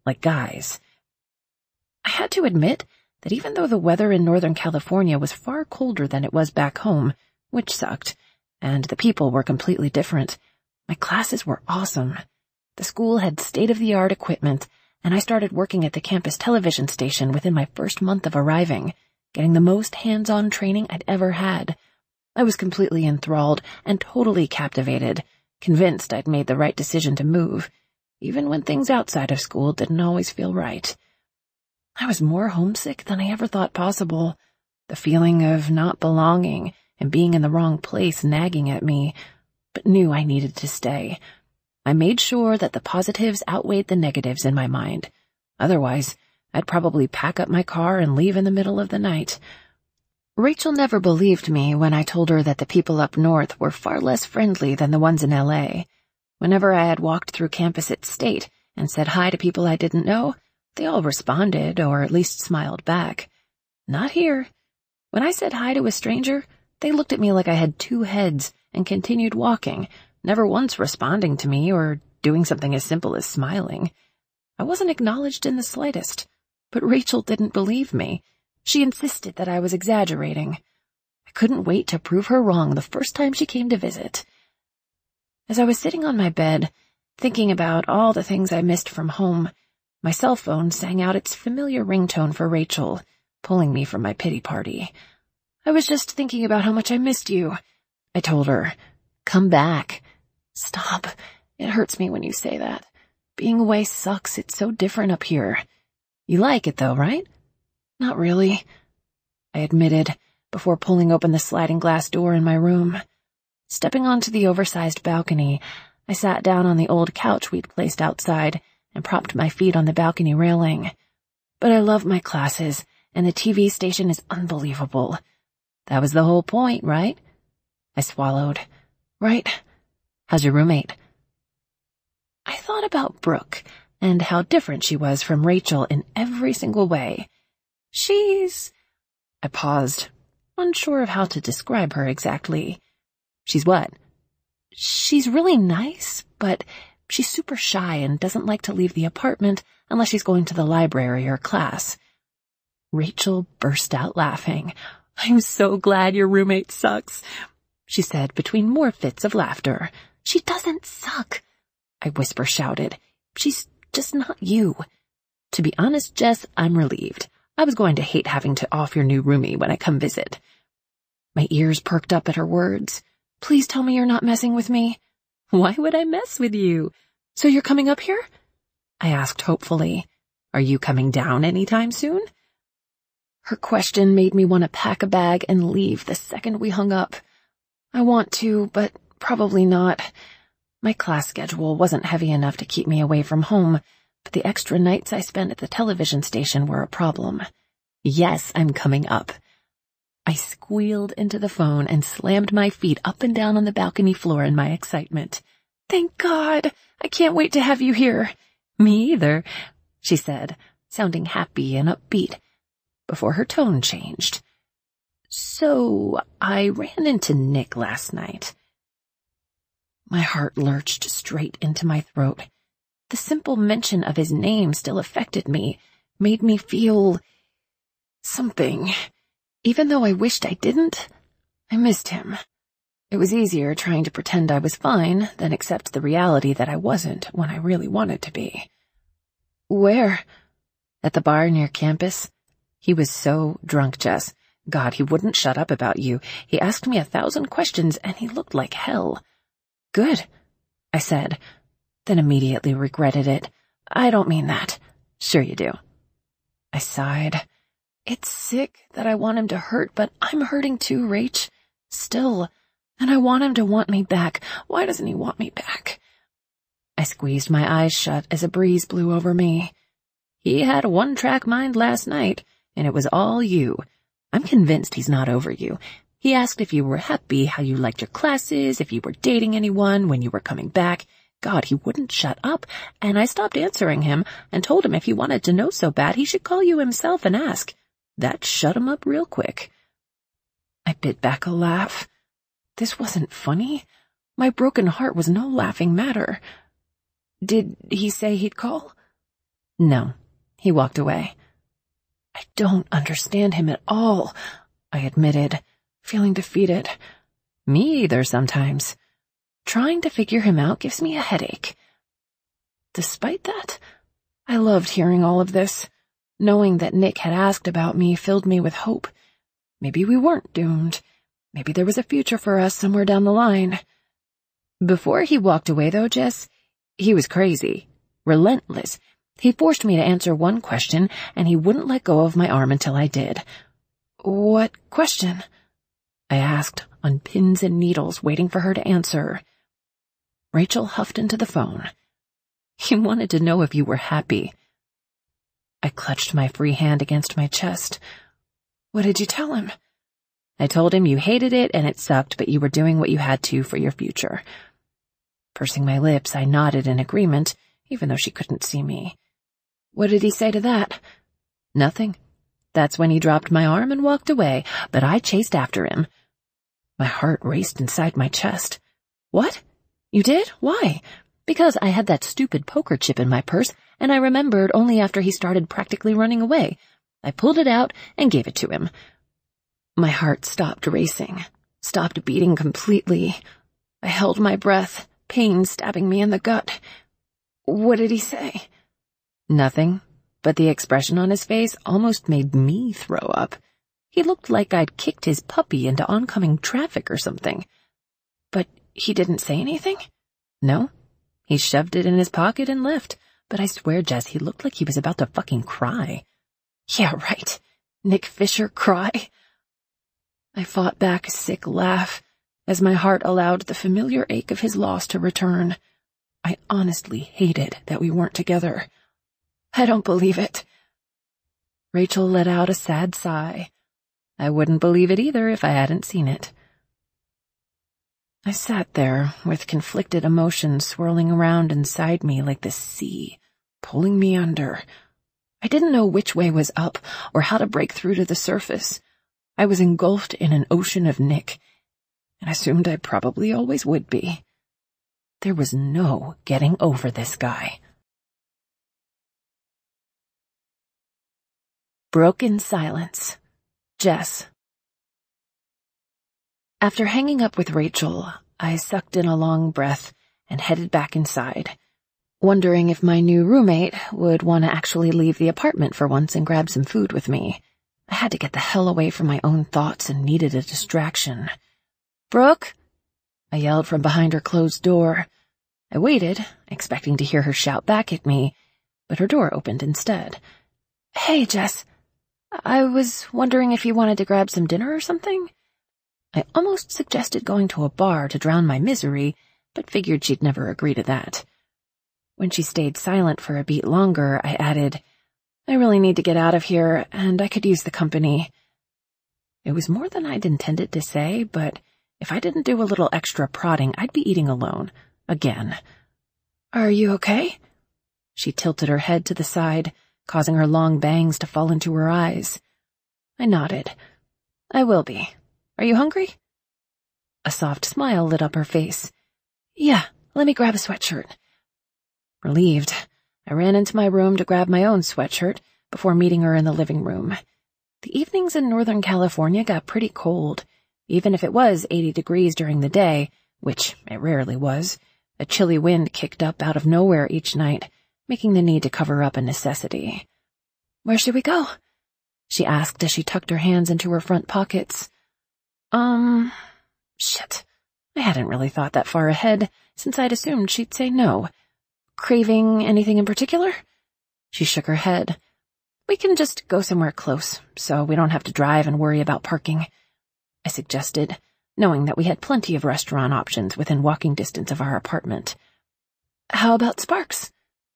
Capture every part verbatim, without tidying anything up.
like guys. I had to admit that even though the weather in Northern California was far colder than it was back home, which sucked, and the people were completely different, my classes were awesome. The school had state-of-the-art equipment, and I started working at the campus television station within my first month of arriving, getting the most hands-on training I'd ever had. I was completely enthralled and totally captivated, convinced I'd made the right decision to move, even when things outside of school didn't always feel right. I was more homesick than I ever thought possible, the feeling of not belonging and being in the wrong place nagging at me, but knew I needed to stay. I made sure that the positives outweighed the negatives in my mind. Otherwise, I'd probably pack up my car and leave in the middle of the night. Rachel never believed me when I told her that the people up north were far less friendly than the ones in L A. Whenever I had walked through campus at State and said hi to people I didn't know, they all responded, or at least smiled back. Not here. When I said hi to a stranger, they looked at me like I had two heads and continued walking, never once responding to me or doing something as simple as smiling. I wasn't acknowledged in the slightest, but Rachel didn't believe me. She insisted that I was exaggerating. I couldn't wait to prove her wrong the first time she came to visit. As I was sitting on my bed, thinking about all the things I missed from home, my cell phone sang out its familiar ringtone for Rachel, pulling me from my pity party. I was just thinking about how much I missed you. I told her, "Come back." Stop. It hurts me when you say that. Being away sucks. It's so different up here. You like it though, right? Not really, I admitted, before pulling open the sliding glass door in my room. Stepping onto the oversized balcony, I sat down on the old couch we'd placed outside and propped my feet on the balcony railing. But I love my classes, and the T V station is unbelievable. That was the whole point, right? I swallowed. Right. How's your roommate? I thought about Brooke and how different she was from Rachel in every single way. She's... I paused, unsure of how to describe her exactly. She's what? She's really nice, but she's super shy and doesn't like to leave the apartment unless she's going to the library or class. Rachel burst out laughing. "I'm so glad your roommate sucks," she said between more fits of laughter. "She doesn't suck," I whisper shouted. "She's just not you." To be honest, Jess, I'm relieved. I was going to hate having to off your new roomie when I come visit. My ears perked up at her words. "Please tell me you're not messing with me." "Why would I mess with you? So you're coming up here?" I asked hopefully. "Are you coming down anytime soon?" Her question made me want to pack a bag and leave the second we hung up. I want to, but probably not. My class schedule wasn't heavy enough to keep me away from home, but the extra nights I spent at the television station were a problem. "Yes, I'm coming up." I squealed into the phone and slammed my feet up and down on the balcony floor in my excitement. "Thank God! I can't wait to have you here." "Me either," she said, sounding happy and upbeat, before her tone changed. "So, I ran into Nick last night." My heart lurched straight into my throat. The simple mention of his name still affected me, made me feel... something. Even though I wished I didn't, I missed him. It was easier trying to pretend I was fine than accept the reality that I wasn't when I really wanted to be. "Where?" "At the bar near campus." He was so drunk, Jess. God, he wouldn't shut up about you. He asked me a thousand questions, and he looked like hell. "Good," I said, then immediately regretted it. "I don't mean that." "Sure you do." I sighed. It's sick that I want him to hurt, but I'm hurting too, Rach. Still. And I want him to want me back. Why doesn't he want me back? I squeezed my eyes shut as a breeze blew over me. He had a one-track mind last night, and it was all you. I'm convinced he's not over you. He asked if you were happy, how you liked your classes, if you were dating anyone, when you were coming back. God, he wouldn't shut up, and I stopped answering him and told him if he wanted to know so bad, he should call you himself and ask. That shut him up real quick. I bit back a laugh. This wasn't funny. My broken heart was no laughing matter. Did he say he'd call? No, he walked away. I don't understand him at all, I admitted, feeling defeated. Me either sometimes. Trying to figure him out gives me a headache. Despite that, I loved hearing all of this. Knowing that Nick had asked about me filled me with hope. Maybe we weren't doomed. Maybe there was a future for us somewhere down the line. Before he walked away, though, Jess, he was crazy. Relentless. He forced me to answer one question, and he wouldn't let go of my arm until I did. What question? I asked, on pins and needles, waiting for her to answer. Rachel huffed into the phone. He wanted to know if you were happy. I clutched my free hand against my chest. What did you tell him? I told him you hated it and it sucked, but you were doing what you had to for your future. Pursing my lips, I nodded in agreement, even though she couldn't see me. What did he say to that? Nothing. That's when he dropped my arm and walked away, but I chased after him. My heart raced inside my chest. What? You did? Why? Because I had that stupid poker chip in my purse, and I remembered only after he started practically running away. I pulled it out and gave it to him. My heart stopped racing, stopped beating completely. I held my breath, pain stabbing me in the gut. What did he say? Nothing, but the expression on his face almost made me throw up. He looked like I'd kicked his puppy into oncoming traffic or something. But he didn't say anything? No. He shoved it in his pocket and left, but I swear, Jess, he looked like he was about to fucking cry. Yeah, right. Nick Fisher cry. I fought back a sick laugh as my heart allowed the familiar ache of his loss to return. I honestly hated that we weren't together. I don't believe it. Rachel let out a sad sigh. I wouldn't believe it either if I hadn't seen it. I sat there with conflicted emotions swirling around inside me like the sea, pulling me under. I didn't know which way was up or how to break through to the surface. I was engulfed in an ocean of Nick, and assumed I probably always would be. There was no getting over this guy. Broken silence. Jess. After hanging up with Rachel, I sucked in a long breath and headed back inside, wondering if my new roommate would want to actually leave the apartment for once and grab some food with me. I had to get the hell away from my own thoughts and needed a distraction. "Brooke?" I yelled from behind her closed door. I waited, expecting to hear her shout back at me, but her door opened instead. "Hey, Jess. I was wondering if you wanted to grab some dinner or something?" I almost suggested going to a bar to drown my misery, but figured she'd never agree to that. When she stayed silent for a beat longer, I added, "I really need to get out of here, and I could use the company." It was more than I'd intended to say, but if I didn't do a little extra prodding, I'd be eating alone. Again. "Are you okay?" She tilted her head to the side, causing her long bangs to fall into her eyes. I nodded. "I will be. Are you hungry?" A soft smile lit up her face. "Yeah, let me grab a sweatshirt." Relieved, I ran into my room to grab my own sweatshirt before meeting her in the living room. The evenings in Northern California got pretty cold. Even if it was eighty degrees during the day, which it rarely was, a chilly wind kicked up out of nowhere each night, making the need to cover up a necessity. "Where should we go?" she asked as she tucked her hands into her front pockets. Um, shit. I hadn't really thought that far ahead, since I'd assumed she'd say no. "Craving anything in particular?" She shook her head. "We can just go somewhere close, so we don't have to drive and worry about parking," I suggested, knowing that we had plenty of restaurant options within walking distance of our apartment. "How about Sparks?"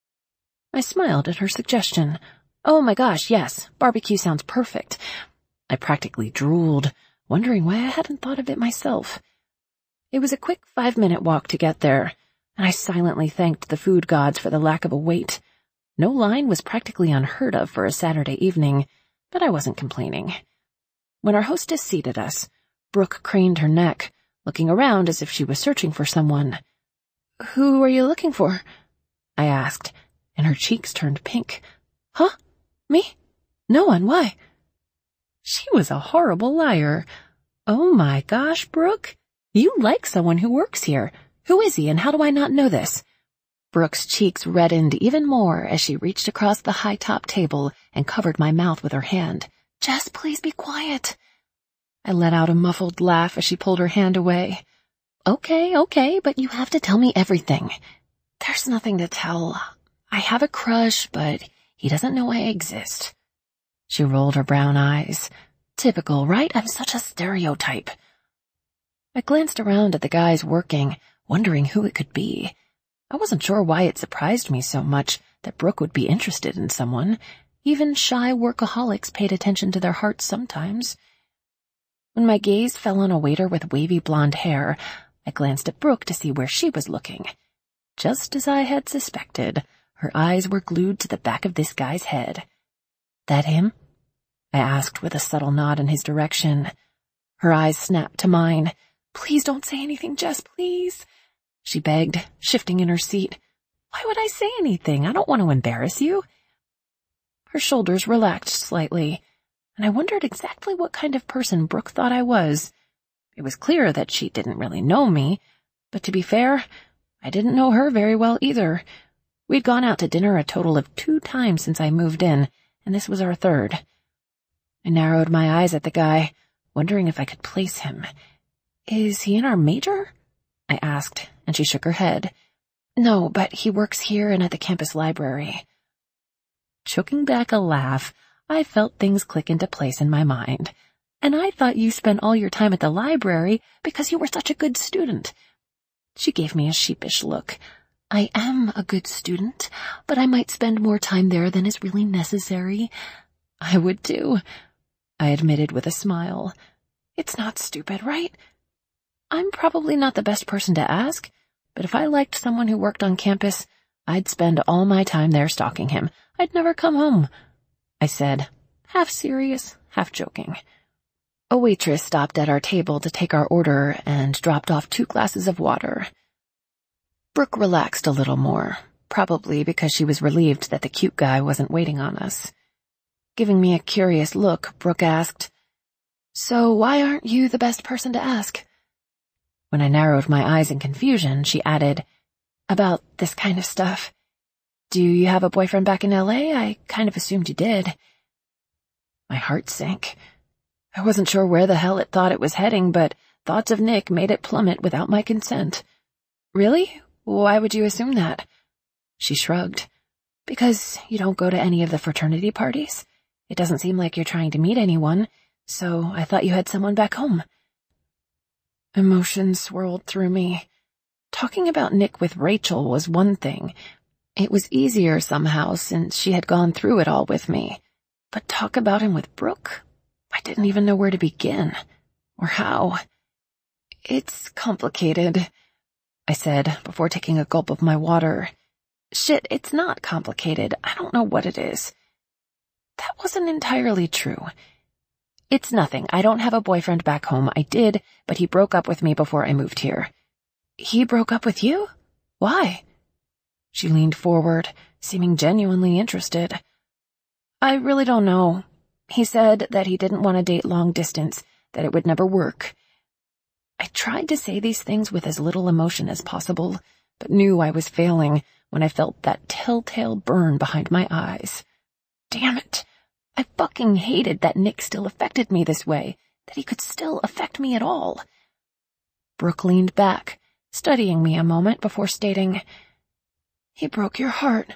I smiled at her suggestion. "Oh my gosh, yes, barbecue sounds perfect." I practically drooled, wondering why I hadn't thought of it myself. It was a quick five-minute walk to get there, and I silently thanked the food gods for the lack of a wait. No line was practically unheard of for a Saturday evening, but I wasn't complaining. When our hostess seated us, Brooke craned her neck, looking around as if she was searching for someone. "Who are you looking for?" I asked, and her cheeks turned pink, Huh? Me? No one, why? She was a horrible liar. Oh my gosh, Brooke. You like someone who works here. Who is he and how do I not know this? Brooke's cheeks reddened even more as she reached across the high-top table and covered my mouth with her hand. Jess, please be quiet. I let out a muffled laugh as she pulled her hand away. Okay, okay, but you have to tell me everything. There's nothing to tell. I have a crush, but he doesn't know I exist. She rolled her brown eyes. Typical, right? I'm such a stereotype. I glanced around at the guys working, wondering who it could be. I wasn't sure why it surprised me so much that Brooke would be interested in someone. Even shy workaholics paid attention to their hearts sometimes. When my gaze fell on a waiter with wavy blonde hair, I glanced at Brooke to see where she was looking. Just as I had suspected, her eyes were glued to the back of this guy's head. That him? I asked with a subtle nod in his direction. Her eyes snapped to mine. Please don't say anything, Jess, please. She begged, shifting in her seat. Why would I say anything? I don't want to embarrass you. Her shoulders relaxed slightly, and I wondered exactly what kind of person Brooke thought I was. It was clear that she didn't really know me, but to be fair, I didn't know her very well either. We'd gone out to dinner a total of two times since I moved in, and this was our third. I narrowed my eyes at the guy, wondering if I could place him. Is he in our major? I asked, and she shook her head. No, but he works here and at the campus library. Choking back a laugh, I felt things click into place in my mind. And I thought you spent all your time at the library because you were such a good student. She gave me a sheepish look. I am a good student, but I might spend more time there than is really necessary. I would too, I admitted with a smile. It's not stupid, right? I'm probably not the best person to ask, but if I liked someone who worked on campus, I'd spend all my time there stalking him. I'd never come home, I said, half serious, half joking. A waitress stopped at our table to take our order and dropped off two glasses of water. Brooke relaxed a little more, probably because she was relieved that the cute guy wasn't waiting on us. Giving me a curious look, Brooke asked, So why aren't you the best person to ask? When I narrowed my eyes in confusion, she added, About this kind of stuff. Do you have a boyfriend back in L A? I kind of assumed you did. My heart sank. I wasn't sure where the hell it thought it was heading, but thoughts of Nick made it plummet without my consent. Really? Why would you assume that? She shrugged. Because you don't go to any of the fraternity parties. It doesn't seem like you're trying to meet anyone, so I thought you had someone back home. Emotions swirled through me. Talking about Nick with Rachel was one thing. It was easier somehow since she had gone through it all with me. But talk about him with Brooke? I didn't even know where to begin. Or how. It's complicated, I said before taking a gulp of my water. Shit, it's not complicated. I don't know what it is. That wasn't entirely true. It's nothing. I don't have a boyfriend back home. I did, but he broke up with me before I moved here. He broke up with you? Why? She leaned forward, seeming genuinely interested. I really don't know. He said that he didn't want to date long distance, that it would never work. I tried to say these things with as little emotion as possible, but knew I was failing when I felt that telltale burn behind my eyes. Damn it. I fucking hated that Nick still affected me this way, that he could still affect me at all. Brooke leaned back, studying me a moment before stating, He broke your heart.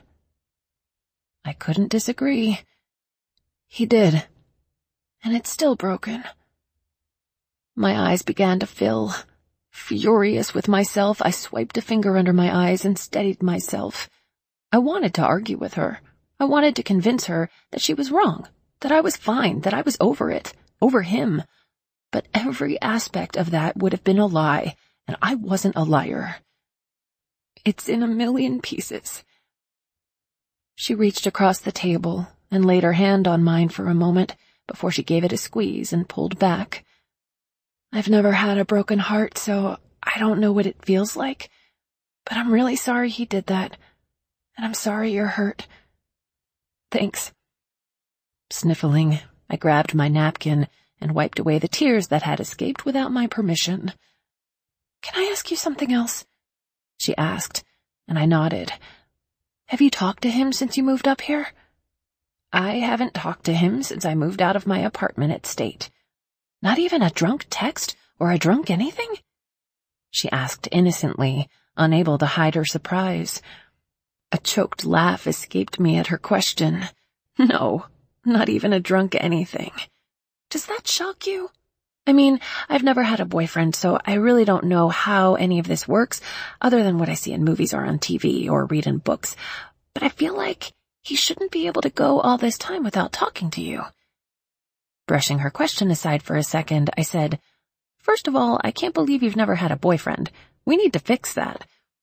I couldn't disagree. He did, and it's still broken. My eyes began to fill. Furious with myself, I swiped a finger under my eyes and steadied myself. I wanted to argue with her. I wanted to convince her that she was wrong, that I was fine, that I was over it, over him. But every aspect of that would have been a lie, and I wasn't a liar. It's in a million pieces. She reached across the table and laid her hand on mine for a moment before she gave it a squeeze and pulled back. I've never had a broken heart, so I don't know what it feels like, but I'm really sorry he did that, and I'm sorry you're hurt. Thanks. Sniffling, I grabbed my napkin and wiped away the tears that had escaped without my permission. Can I ask you something else? She asked, and I nodded. Have you talked to him since you moved up here? I haven't talked to him since I moved out of my apartment at State. Not even a drunk text or a drunk anything? She asked innocently, unable to hide her surprise. A choked laugh escaped me at her question. No, not even a drunk anything. Does that shock you? I mean, I've never had a boyfriend, so I really don't know how any of this works, other than what I see in movies or on T V or read in books. But I feel like he shouldn't be able to go all this time without talking to you. Brushing her question aside for a second, I said, First of all, I can't believe you've never had a boyfriend. We need to fix that.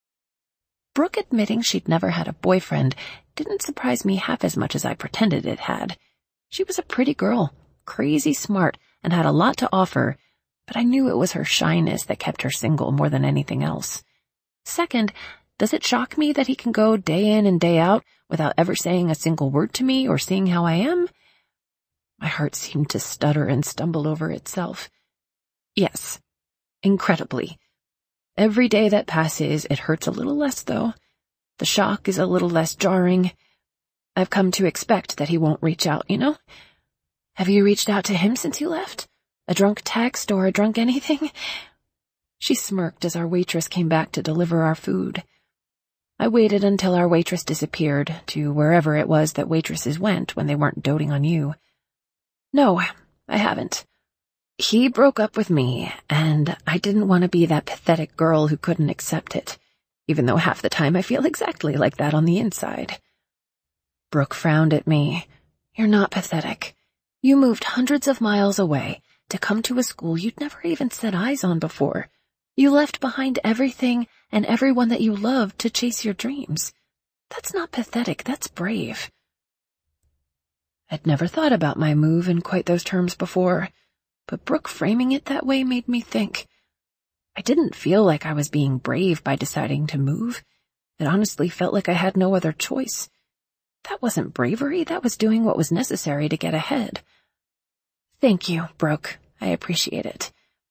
Brooke admitting she'd never had a boyfriend didn't surprise me half as much as I pretended it had. She was a pretty girl, crazy smart, and had a lot to offer, but I knew it was her shyness that kept her single more than anything else. Second, does it shock me that he can go day in and day out without ever saying a single word to me or seeing how I am? My heart seemed to stutter and stumble over itself. Yes, incredibly. Every day that passes, it hurts a little less, though. The shock is a little less jarring. I've come to expect that he won't reach out, you know? Have you reached out to him since you left? A drunk text or a drunk anything? She smirked as our waitress came back to deliver our food. I waited until our waitress disappeared to wherever it was that waitresses went when they weren't doting on you. No, I haven't. He broke up with me, and I didn't want to be that pathetic girl who couldn't accept it, even though half the time I feel exactly like that on the inside. Brooke frowned at me. You're not pathetic. You moved hundreds of miles away to come to a school you'd never even set eyes on before. You left behind everything and everyone that you loved to chase your dreams. That's not pathetic, that's brave. I'd never thought about my move in quite those terms before, but Brooke framing it that way made me think. I didn't feel like I was being brave by deciding to move. It honestly felt like I had no other choice. That wasn't bravery, that was doing what was necessary to get ahead. Thank you, Brooke. I appreciate it.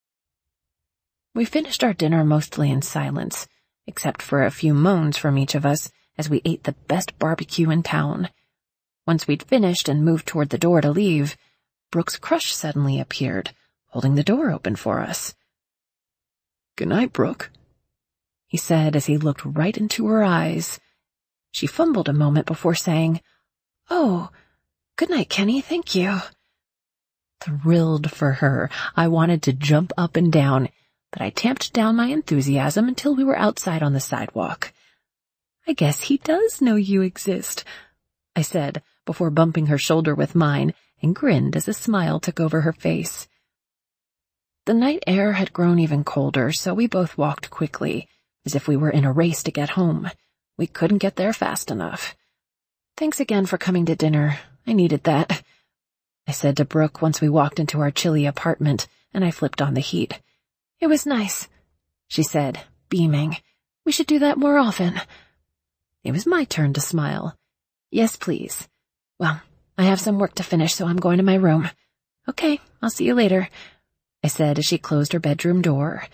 We finished our dinner mostly in silence, except for a few moans from each of us as we ate the best barbecue in town. Once we'd finished and moved toward the door to leave, Brooke's crush suddenly appeared, holding the door open for us. Good night, Brooke, he said as he looked right into her eyes. She fumbled a moment before saying, Oh, good night, Kenny, thank you. Thrilled for her, I wanted to jump up and down, but I tamped down my enthusiasm until we were outside on the sidewalk. I guess he does know you exist, I said, before bumping her shoulder with mine, and grinned as a smile took over her face. The night air had grown even colder, so we both walked quickly, as if we were in a race to get home. We couldn't get there fast enough. Thanks again for coming to dinner. I needed that, I said to Brooke once we walked into our chilly apartment, and I flipped on the heat. It was nice, she said, beaming. We should do that more often. It was my turn to smile. Yes, please. Well, I have some work to finish, so I'm going to my room. Okay, I'll see you later, I said as she closed her bedroom door.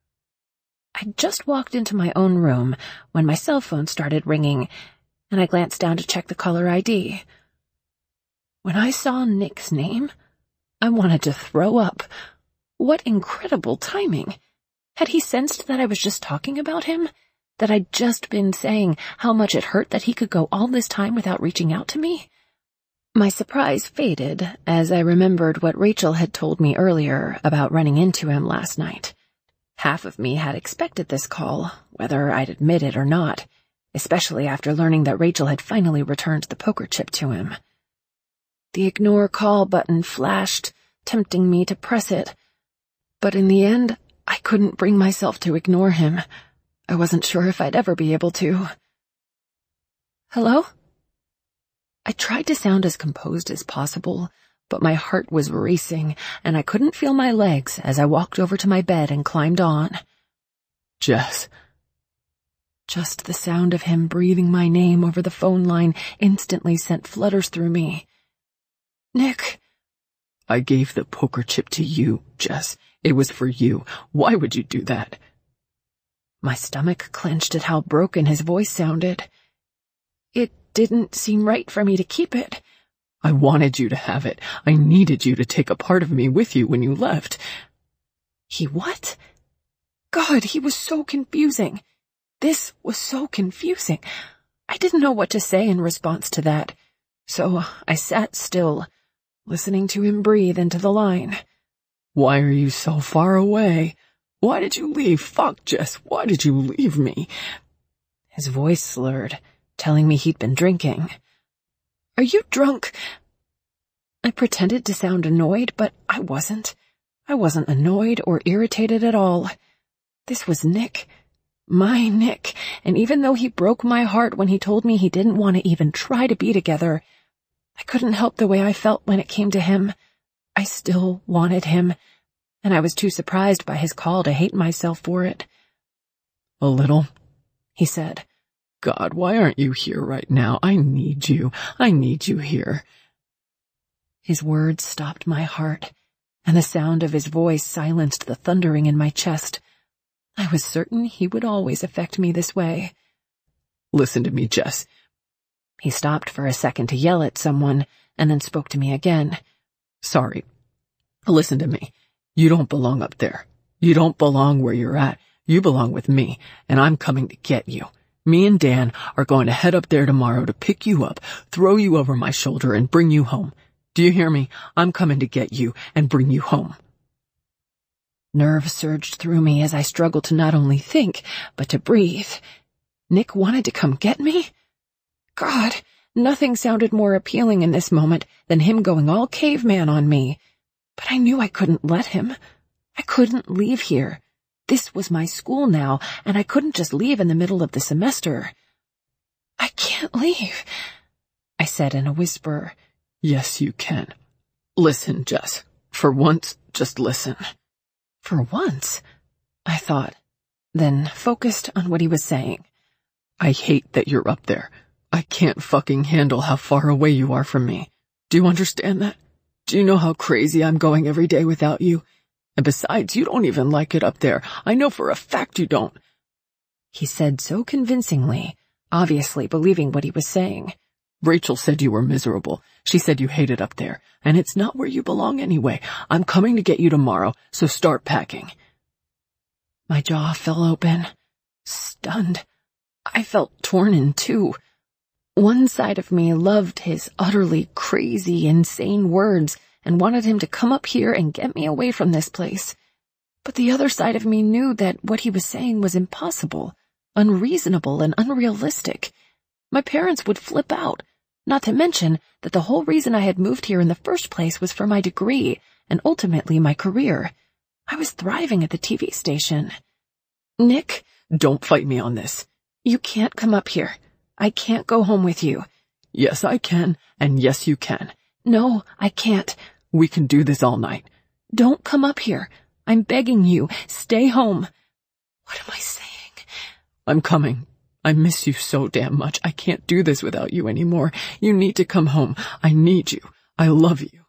I'd just walked into my own room when my cell phone started ringing, and I glanced down to check the caller I D. When I saw Nick's name, I wanted to throw up. What incredible timing. Had he sensed that I was just talking about him? That I'd just been saying how much it hurt that he could go all this time without reaching out to me? My surprise faded as I remembered what Rachel had told me earlier about running into him last night. Half of me had expected this call, whether I'd admit it or not, especially after learning that Rachel had finally returned the poker chip to him. The ignore call button flashed, tempting me to press it, but in the end, I couldn't bring myself to ignore him. I wasn't sure if I'd ever be able to. Hello? I tried to sound as composed as possible, but my heart was racing, and I couldn't feel my legs as I walked over to my bed and climbed on. Jess. Just the sound of him breathing my name over the phone line instantly sent flutters through me. Nick. I gave the poker chip to you, Jess. It was for you. Why would you do that? My stomach clenched at how broken his voice sounded. It didn't seem right for me to keep it. I wanted you to have it. I needed you to take a part of me with you when you left. He what? God, he was so confusing. This was so confusing. I didn't know what to say in response to that, so I sat still, listening to him breathe into the line. Why are you so far away? Why did you leave? Fuck, Jess, why did you leave me? His voice slurred, telling me he'd been drinking. Are you drunk? I pretended to sound annoyed, but I wasn't. I wasn't annoyed or irritated at all. This was Nick. My Nick, and even though he broke my heart when he told me he didn't want to even try to be together, I couldn't help the way I felt when it came to him. I still wanted him, and I was too surprised by his call to hate myself for it. A little, he said. God, why aren't you here right now? I need you. I need you here. His words stopped my heart, and the sound of his voice silenced the thundering in my chest. I was certain he would always affect me this way. Listen to me, Jess. He stopped for a second to yell at someone, and then spoke to me again. Sorry. Listen to me. You don't belong up there. You don't belong where you're at. You belong with me, and I'm coming to get you. Me and Dan are going to head up there tomorrow to pick you up, throw you over my shoulder, and bring you home. Do you hear me? I'm coming to get you and bring you home. Nerve surged through me as I struggled to not only think, but to breathe. Nick wanted to come get me? God, nothing sounded more appealing in this moment than him going all caveman on me. But I knew I couldn't let him. I couldn't leave here. This was my school now, and I couldn't just leave in the middle of the semester. I can't leave, I said in a whisper. Yes, you can. Listen, Jess. For once, just listen. For once? I thought, then focused on what he was saying. I hate that you're up there. I can't fucking handle how far away you are from me. Do you understand that? Do you know how crazy I'm going every day without you? And besides, you don't even like it up there. I know for a fact you don't. He said so convincingly, obviously believing what he was saying. Rachel said you were miserable. She said you hate it up there, and it's not where you belong anyway. I'm coming to get you tomorrow, so start packing. My jaw fell open. Stunned. I felt torn in two. One side of me loved his utterly crazy, insane words and wanted him to come up here and get me away from this place. But the other side of me knew that what he was saying was impossible, unreasonable, and unrealistic. My parents would flip out, not to mention that the whole reason I had moved here in the first place was for my degree and ultimately my career. I was thriving at the T V station. Nick, don't fight me on this. You can't come up here. I can't go home with you. Yes, I can, and yes, you can. No, I can't. We can do this all night. Don't come up here. I'm begging you. Stay home. What am I saying? I'm coming. I miss you so damn much. I can't do this without you anymore. You need to come home. I need you. I love you.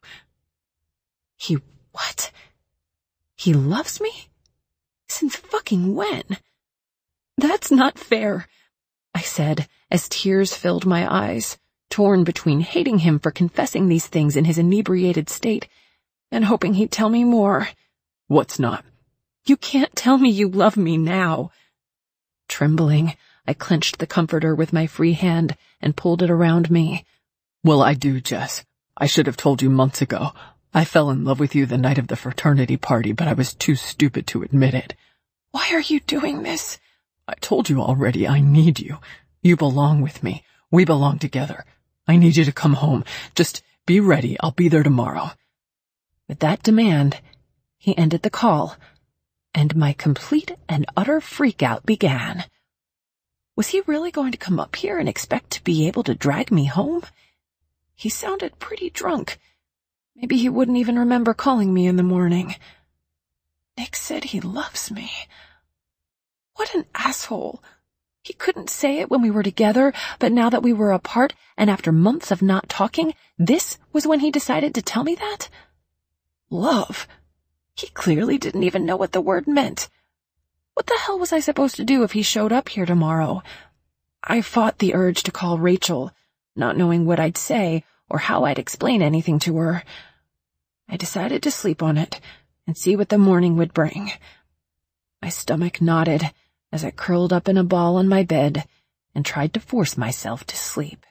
He what? He loves me? Since fucking when? That's not fair, I said as tears filled my eyes, torn between hating him for confessing these things in his inebriated state and hoping he'd tell me more. What's not? You can't tell me you love me now. Trembling, I clenched the comforter with my free hand and pulled it around me. Well, I do, Jess. I should have told you months ago. I fell in love with you the night of the fraternity party, but I was too stupid to admit it. Why are you doing this? I told you already, I need you. You belong with me. We belong together. I need you to come home. Just be ready. I'll be there tomorrow. With that demand, he ended the call, and my complete and utter freakout began. Was he really going to come up here and expect to be able to drag me home? He sounded pretty drunk. Maybe he wouldn't even remember calling me in the morning. Nick said he loves me. What an asshole. He couldn't say it when we were together, but now that we were apart and after months of not talking, this was when he decided to tell me that? Love. He clearly didn't even know what the word meant. What the hell was I supposed to do if he showed up here tomorrow? I fought the urge to call Rachel, not knowing what I'd say or how I'd explain anything to her. I decided to sleep on it and see what the morning would bring. My stomach knotted as I curled up in a ball on my bed and tried to force myself to sleep.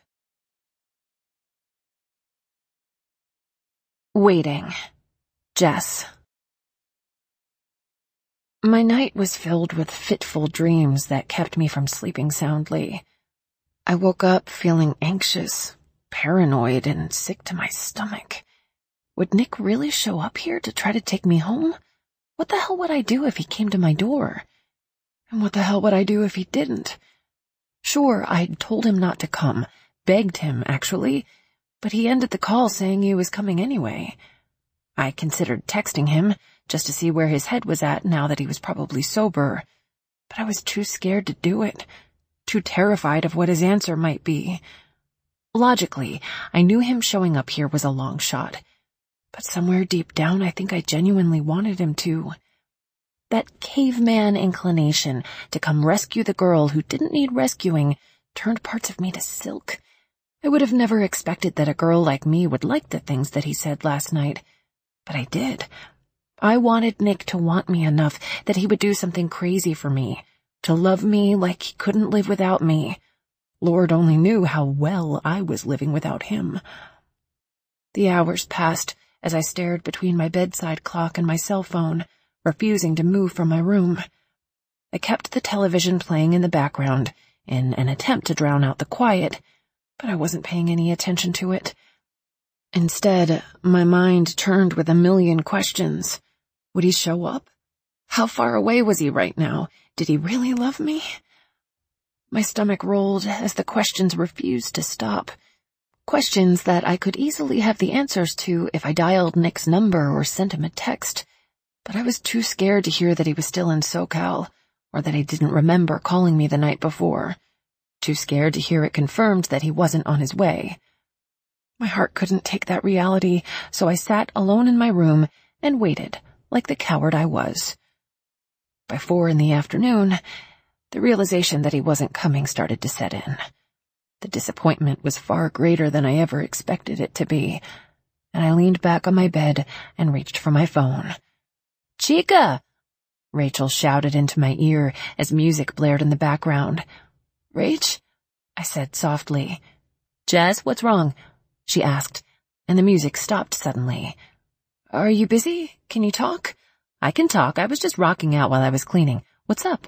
Waiting. Jess. My night was filled with fitful dreams that kept me from sleeping soundly. I woke up feeling anxious, paranoid, and sick to my stomach. Would Nick really show up here to try to take me home? What the hell would I do if he came to my door? And what the hell would I do if he didn't? Sure, I'd told him not to come, begged him, actually, but he ended the call saying he was coming anyway. I considered texting him, just to see where his head was at now that he was probably sober, but I was too scared to do it, too terrified of what his answer might be. Logically, I knew him showing up here was a long shot, but somewhere deep down I think I genuinely wanted him to. That caveman inclination to come rescue the girl who didn't need rescuing turned parts of me to silk. I would have never expected that a girl like me would like the things that he said last night, but I did. I wanted Nick to want me enough that he would do something crazy for me, to love me like he couldn't live without me. Lord only knew how well I was living without him. The hours passed as I stared between my bedside clock and my cell phone, refusing to move from my room. I kept the television playing in the background in an attempt to drown out the quiet, but I wasn't paying any attention to it. Instead, my mind turned with a million questions. Would he show up? How far away was he right now? Did he really love me? My stomach rolled as the questions refused to stop. Questions that I could easily have the answers to if I dialed Nick's number or sent him a text, but I was too scared to hear that he was still in SoCal, or that he didn't remember calling me the night before. Too scared to hear it confirmed that he wasn't on his way. My heart couldn't take that reality, so I sat alone in my room and waited, like the coward I was. By four in the afternoon, the realization that he wasn't coming started to set in. The disappointment was far greater than I ever expected it to be, and I leaned back on my bed and reached for my phone. "Chica!" Rachel shouted into my ear as music blared in the background. "Rach?" I said softly. "Jess, what's wrong?" she asked, and the music stopped suddenly. "Are you busy? Can you talk?" "I can talk. I was just rocking out while I was cleaning. What's up?"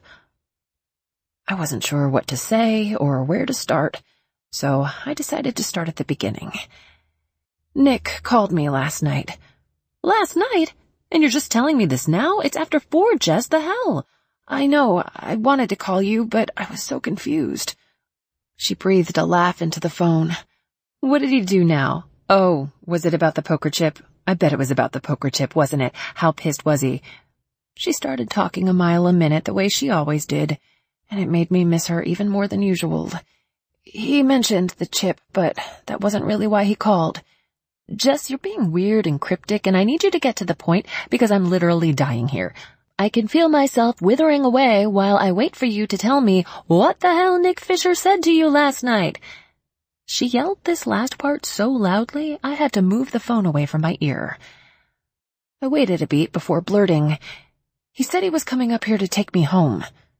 I wasn't sure what to say or where to start, so I decided to start at the beginning. "Nick called me last night." "Last night? And you're just telling me this now? It's after four, Jess. The hell?" "I know. I wanted to call you, but I was so confused." She breathed a laugh into the phone. "What did he do now? Oh, was it about the poker chip? I bet it was about the poker chip, wasn't it? How pissed was he?" She started talking a mile a minute the way she always did, and it made me miss her even more than usual. "He mentioned the chip, but that wasn't really why he called." "Jess, you're being weird and cryptic, and I need you to get to the point because I'm literally dying here. I can feel myself withering away while I wait for you to tell me what the hell Nick Fisher said to you last night." She yelled this last part so loudly I had to move the phone away from my ear. I waited a beat before blurting, "He said he was coming up here to take me home."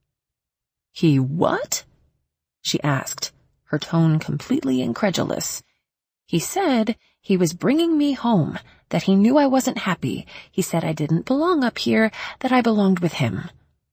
"He what?" she asked, her tone completely incredulous. "He said he was bringing me home, that he knew I wasn't happy. He said I didn't belong up here, that I belonged with him."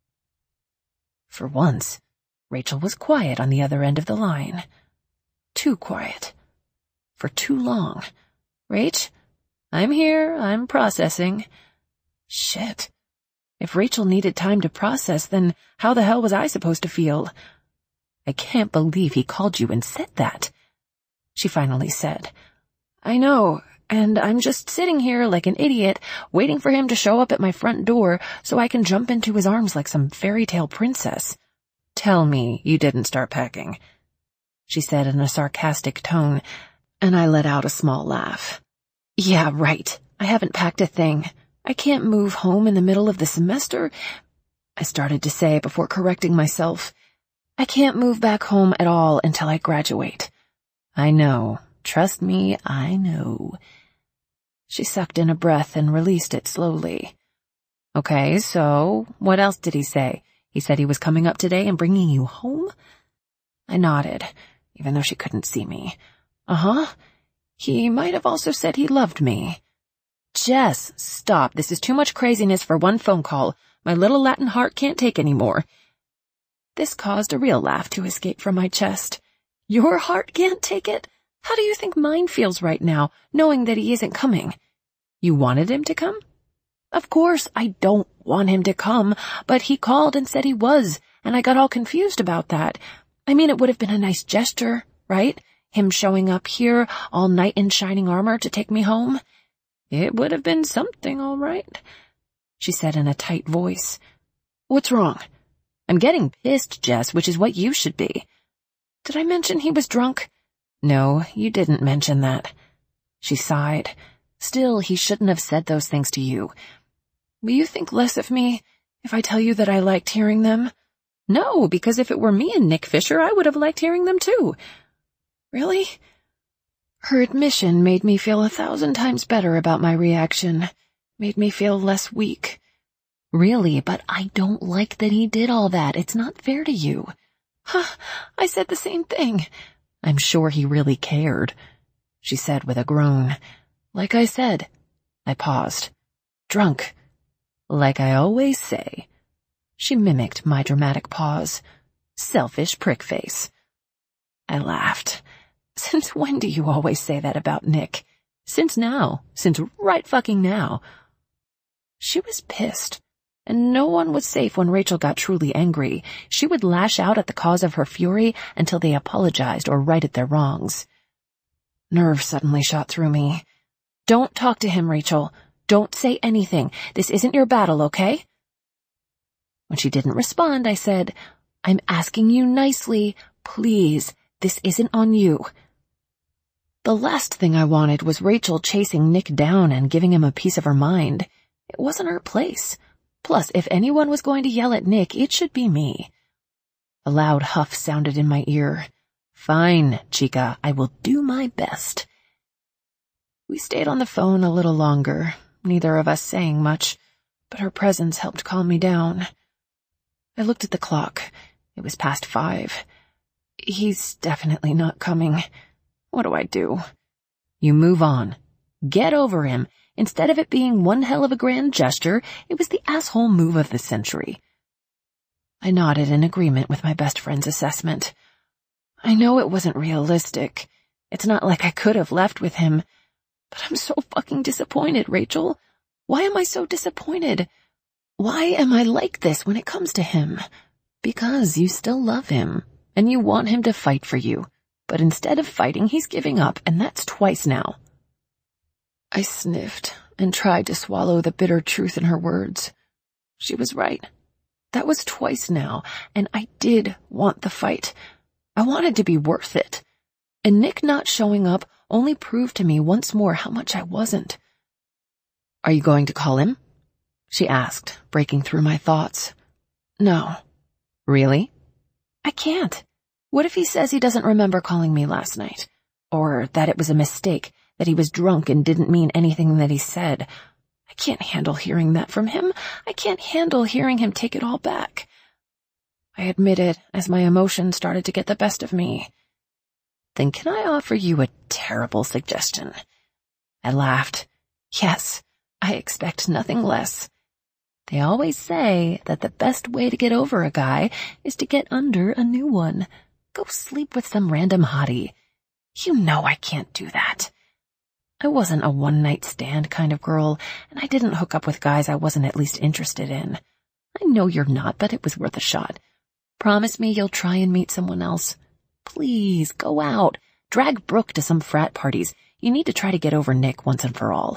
For once, Rachel was quiet on the other end of the line. Too quiet. For too long. "Rach? I'm here. I'm processing." Shit. If Rachel needed time to process, then how the hell was I supposed to feel? "I can't believe he called you and said that," she finally said. "I know, and I'm just sitting here like an idiot, waiting for him to show up at my front door so I can jump into his arms like some fairy tale princess. Tell me you didn't start packing," she said in a sarcastic tone, and I let out a small laugh. "Yeah, right. I haven't packed a thing. I can't move home in the middle of the semester," I started to say before correcting myself. "I can't move back home at all until I graduate." "I know. Trust me, I know." She sucked in a breath and released it slowly. "Okay, so what else did he say? He said he was coming up today and bringing you home?" I nodded, even though she couldn't see me. "Uh-huh. He might have also said he loved me." "Jess, stop. This is too much craziness for one phone call. My little Latin heart can't take any more." This caused a real laugh to escape from my chest. "Your heart can't take it? How do you think mine feels right now, knowing that he isn't coming? You wanted him to come?" "Of course, I don't want him to come, but he called and said he was, and I got all confused about that. I mean, it would have been a nice gesture, right? Him showing up here, all knight in shining armor, to take me home." "It would have been something, all right," she said in a tight voice. "What's wrong?" "I'm getting pissed, Jess, which is what you should be." "Did I mention he was drunk?" "No, you didn't mention that." She sighed. "Still, he shouldn't have said those things to you." "Will you think less of me if I tell you that I liked hearing them?" "No, because if it were me and Nick Fisher, I would have liked hearing them too." "Really?" Her admission made me feel a thousand times better about my reaction, made me feel less weak. "Really, but I don't like that he did all that. It's not fair to you." "Huh, I said the same thing." "I'm sure he really cared," she said with a groan. "Like I said." I paused. "Drunk." "Like I always say." She mimicked my dramatic pause. "Selfish prick face." I laughed. "Since when do you always say that about Nick?" "Since now. Since right fucking now." She was pissed, and no one was safe when Rachel got truly angry. She would lash out at the cause of her fury until they apologized or righted their wrongs. Nerve suddenly shot through me. "Don't talk to him, Rachel. Don't say anything. This isn't your battle, okay?" When she didn't respond, I said, "I'm asking you nicely. Please, this isn't on you." The last thing I wanted was Rachel chasing Nick down and giving him a piece of her mind. It wasn't her place. Plus, if anyone was going to yell at Nick, it should be me. A loud huff sounded in my ear. "Fine, Chica, I will do my best." We stayed on the phone a little longer, neither of us saying much, but her presence helped calm me down. I looked at the clock. It was past five. He's definitely not coming. What do I do? You move on. Get over him. Instead of it being one hell of a grand gesture, it was the asshole move of the century. I nodded in agreement with my best friend's assessment. I know it wasn't realistic. It's not like I could have left with him. But I'm so fucking disappointed, Rachel. Why am I so disappointed? Why am I like this when it comes to him? Because you still love him, and you want him to fight for you. But instead of fighting, he's giving up, and that's twice now. I sniffed and tried to swallow the bitter truth in her words. She was right. That was twice now, and I did want the fight. I wanted to be worth it. And Nick not showing up only proved to me once more how much I wasn't. Are you going to call him? She asked, breaking through my thoughts. No. Really? I can't. What if he says he doesn't remember calling me last night? Or that it was a mistake, that he was drunk and didn't mean anything that he said? I can't handle hearing that from him. I can't handle hearing him take it all back. I admitted as my emotions started to get the best of me. Then can I offer you a terrible suggestion? I laughed. Yes, I expect nothing less. They always say that the best way to get over a guy is to get under a new one. Go sleep with some random hottie. You know I can't do that. I wasn't a one-night stand kind of girl, and I didn't hook up with guys I wasn't at least interested in. I know you're not, but it was worth a shot. Promise me you'll try and meet someone else. Please, go out. Drag Brooke to some frat parties. You need to try to get over Nick once and for all.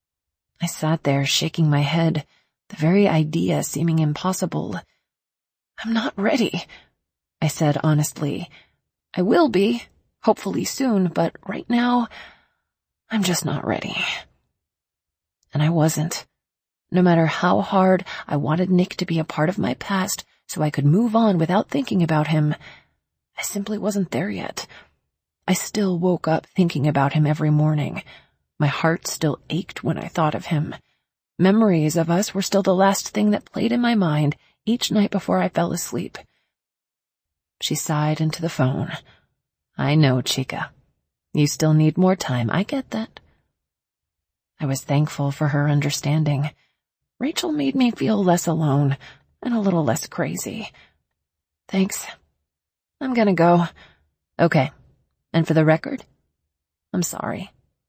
I sat there shaking my head, the very idea seeming impossible. I'm not ready, I said honestly. I will be, hopefully soon, but right now, I'm just not ready. And I wasn't. No matter how hard I wanted Nick to be a part of my past so I could move on without thinking about him, I simply wasn't there yet. I still woke up thinking about him every morning. My heart still ached when I thought of him. Memories of us were still the last thing that played in my mind each night before I fell asleep. She sighed into the phone. I know, Chica. You still need more time. I get that. I was thankful for her understanding. Rachel made me feel less alone and a little less crazy. Thanks. I'm gonna go. Okay. And for the record, I'm sorry.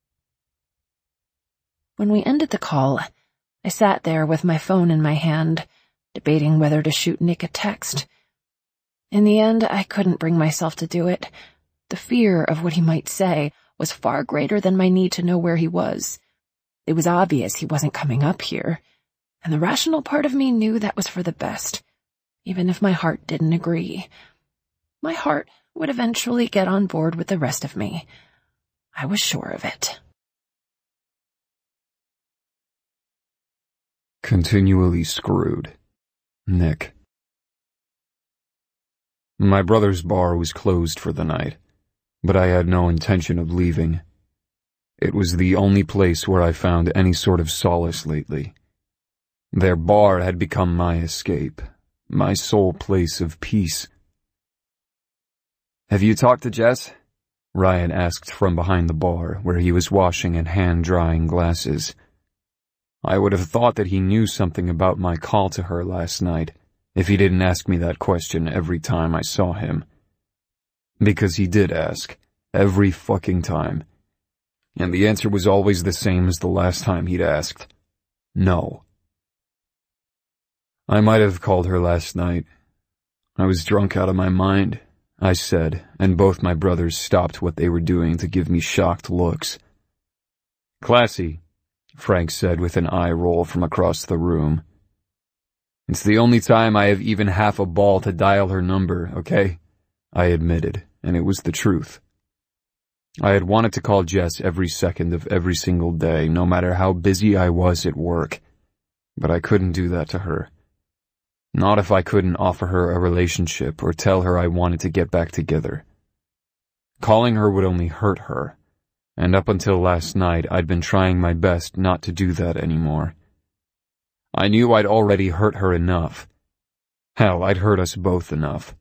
When we ended the call, I sat there with my phone in my hand, debating whether to shoot Nick a text. In the end, I couldn't bring myself to do it. The fear of what he might say was far greater than my need to know where he was. It was obvious he wasn't coming up here, and the rational part of me knew that was for the best, even if my heart didn't agree. My heart would eventually get on board with the rest of me. I was sure of it. Continually screwed. Nick. My brother's bar was closed for the night, but I had no intention of leaving. It was the only place where I found any sort of solace lately. Their bar had become my escape, my sole place of peace. "Have you talked to Jess?" Ryan asked from behind the bar, where he was washing and hand-drying glasses. I would have thought that he knew something about my call to her last night, if he didn't ask me that question every time I saw him. Because he did ask, every fucking time. And the answer was always the same as the last time he'd asked. No. I might have called her last night. I was drunk out of my mind, I said, and both my brothers stopped what they were doing to give me shocked looks. "Classy," Frank said with an eye roll from across the room. "It's the only time I have even half a ball to dial her number, okay?" I admitted, and it was the truth. I had wanted to call Jess every second of every single day, no matter how busy I was at work, but I couldn't do that to her. Not if I couldn't offer her a relationship or tell her I wanted to get back together. Calling her would only hurt her, and up until last night I'd been trying my best not to do that anymore. I knew I'd already hurt her enough. Hell, I'd hurt us both enough.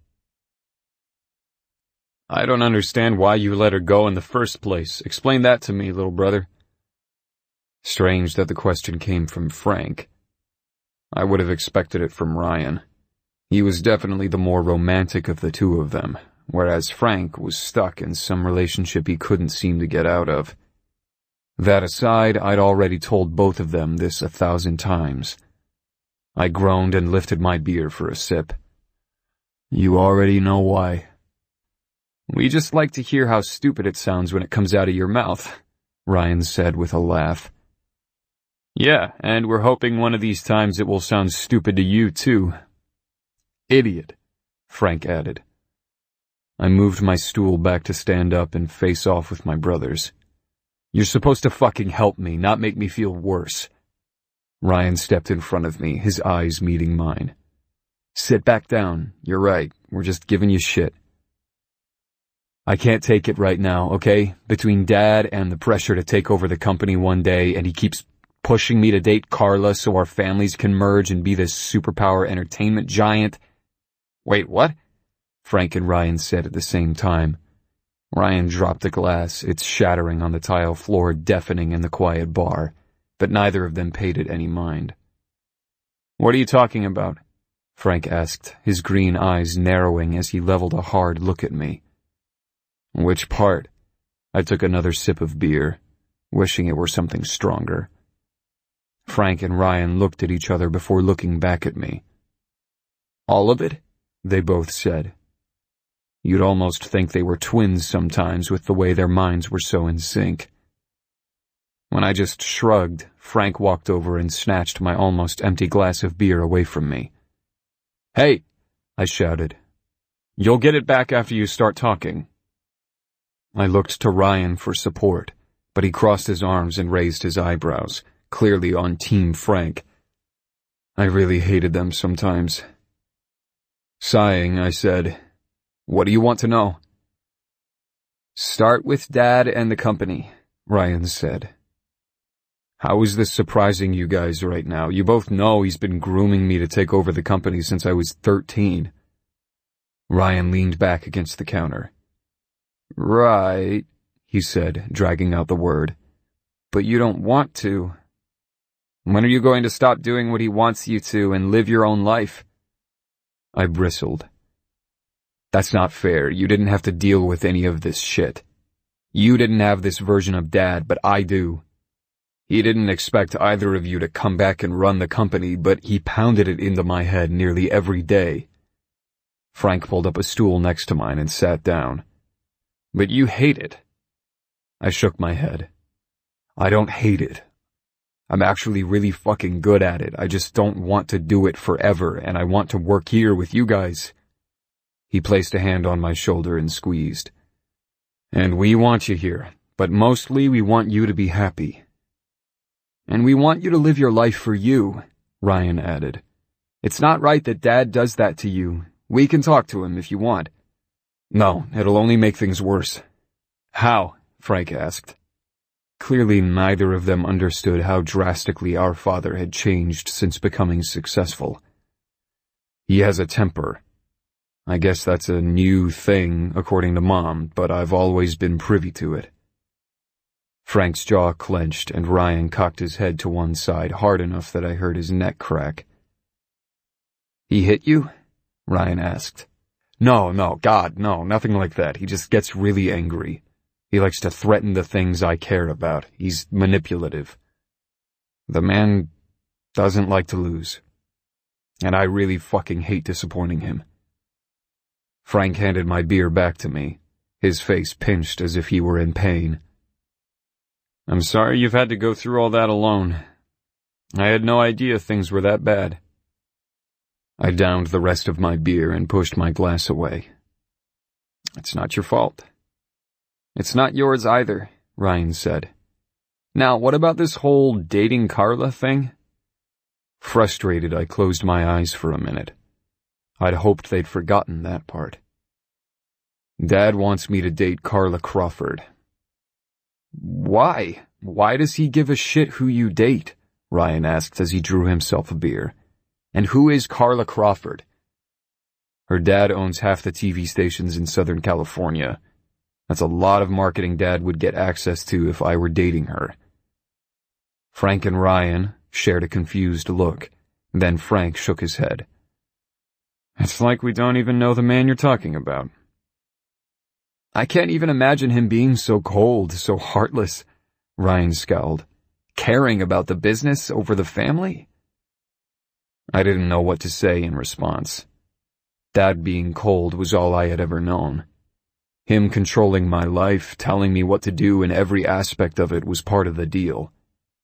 "I don't understand why you let her go in the first place. Explain that to me, little brother." Strange that the question came from Frank. I would have expected it from Ryan. He was definitely the more romantic of the two of them, whereas Frank was stuck in some relationship he couldn't seem to get out of. That aside, I'd already told both of them this a thousand times. I groaned and lifted my beer for a sip. "You already know why." "We just like to hear how stupid it sounds when it comes out of your mouth," Ryan said with a laugh. "Yeah, and we're hoping one of these times it will sound stupid to you, too." "Idiot," Frank added. I moved my stool back to stand up and face off with my brothers. "You're supposed to fucking help me, not make me feel worse." Ryan stepped in front of me, his eyes meeting mine. "Sit back down. You're right. We're just giving you shit." "I can't take it right now, okay? Between Dad and the pressure to take over the company one day, and he keeps pushing me to date Carla so our families can merge and be this superpower entertainment giant." "Wait, what?" Frank and Ryan said at the same time. Ryan dropped a glass, its shattering on the tile floor deafening in the quiet bar, but neither of them paid it any mind. "What are you talking about?" Frank asked, his green eyes narrowing as he leveled a hard look at me. "Which part?" I took another sip of beer, wishing it were something stronger. Frank and Ryan looked at each other before looking back at me. "All of it?" they both said. You'd almost think they were twins sometimes with the way their minds were so in sync. When I just shrugged, Frank walked over and snatched my almost empty glass of beer away from me. "Hey, I shouted. You'll get it back after you start talking. I looked to Ryan for support, but he crossed his arms and raised his eyebrows, clearly on Team Frank. I really hated them sometimes. Sighing, I said, What do you want to know? Start with Dad and the company, Ryan said. How is this surprising you guys right now? You both know he's been grooming me to take over the company since I was thirteen. Ryan leaned back against the counter. Right, he said, dragging out the word. But you don't want to. When are you going to stop doing what he wants you to and live your own life? I bristled. That's not fair. You didn't have to deal with any of this shit. You didn't have this version of Dad, but I do. He didn't expect either of you to come back and run the company, but he pounded it into my head nearly every day. Frank pulled up a stool next to mine and sat down. But you hate it. I shook my head. I don't hate it. I'm actually really fucking good at it. I just don't want to do it forever, and I want to work here with you guys. He placed a hand on my shoulder and squeezed. And we want you here, but mostly we want you to be happy. And we want you to live your life for you, Ryan added. It's not right that Dad does that to you. We can talk to him if you want. No, it'll only make things worse. How? Frank asked. Clearly neither of them understood how drastically our father had changed since becoming successful. He has a temper. I guess that's a new thing, according to Mom, but I've always been privy to it. Frank's jaw clenched and Ryan cocked his head to one side hard enough that I heard his neck crack. He hit you? Ryan asked. No, no, God, no, nothing like that. He just gets really angry. He likes to threaten the things I care about. He's manipulative. The man doesn't like to lose. And I really fucking hate disappointing him. Frank handed my beer back to me, his face pinched as if he were in pain. I'm sorry you've had to go through all that alone. I had no idea things were that bad. I downed the rest of my beer and pushed my glass away. It's not your fault. It's not yours either, Ryan said. Now, what about this whole dating Carla thing? Frustrated, I closed my eyes for a minute. I'd hoped they'd forgotten that part. Dad wants me to date Carla Crawford. Why? Why does he give a shit who you date? Ryan asked as he drew himself a beer. And who is Carla Crawford? Her dad owns half the T V stations in Southern California. That's a lot of marketing Dad would get access to if I were dating her. Frank and Ryan shared a confused look. Then Frank shook his head. It's like we don't even know the man you're talking about. I can't even imagine him being so cold, so heartless, Ryan scowled. Caring about the business over the family? I didn't know what to say in response. Dad being cold was all I had ever known. Him controlling my life, telling me what to do in every aspect of it was part of the deal.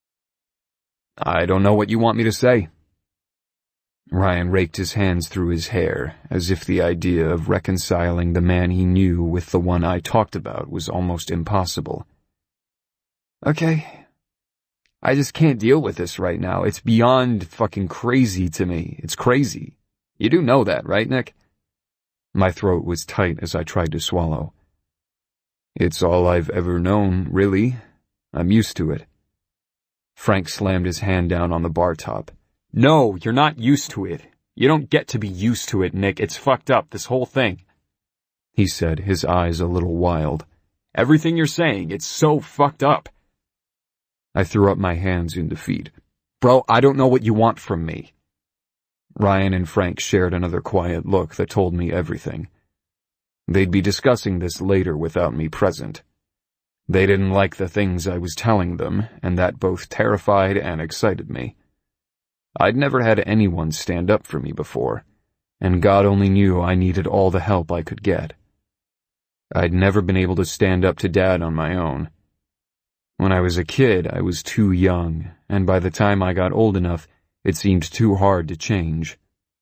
I don't know what you want me to say. Ryan raked his hands through his hair, as if the idea of reconciling the man he knew with the one I talked about was almost impossible. Okay. I just can't deal with this right now. It's beyond fucking crazy to me. It's crazy. You do know that, right, Nick? My throat was tight as I tried to swallow. It's all I've ever known, really. I'm used to it. Frank slammed his hand down on the bar top. No, you're not used to it. You don't get to be used to it, Nick. It's fucked up, this whole thing. He said, his eyes a little wild. Everything you're saying, it's so fucked up. I threw up my hands in defeat. Bro, I don't know what you want from me. Ryan and Frank shared another quiet look that told me everything. They'd be discussing this later without me present. They didn't like the things I was telling them, and that both terrified and excited me. I'd never had anyone stand up for me before, and God only knew I needed all the help I could get. I'd never been able to stand up to Dad on my own. When I was a kid, I was too young, and by the time I got old enough, it seemed too hard to change.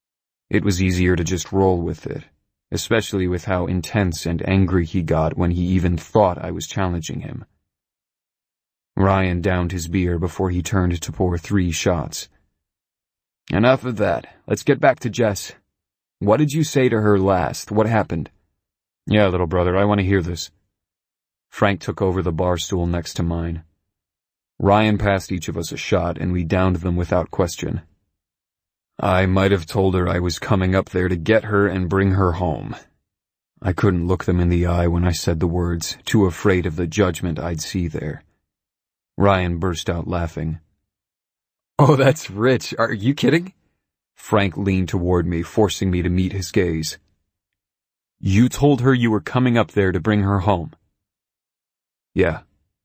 It was easier to just roll with it, especially with how intense and angry he got when he even thought I was challenging him. Ryan downed his beer before he turned to pour three shots. Enough of that. Let's get back to Jess. What did you say to her last? What happened? Yeah, little brother, I want to hear this. Frank took over the bar stool next to mine. Ryan passed each of us a shot, and we downed them without question. I might have told her I was coming up there to get her and bring her home. I couldn't look them in the eye when I said the words, too afraid of the judgment I'd see there. Ryan burst out laughing. Oh, that's rich. Are you kidding? Frank leaned toward me, forcing me to meet his gaze. You told her you were coming up there to bring her home? Yeah.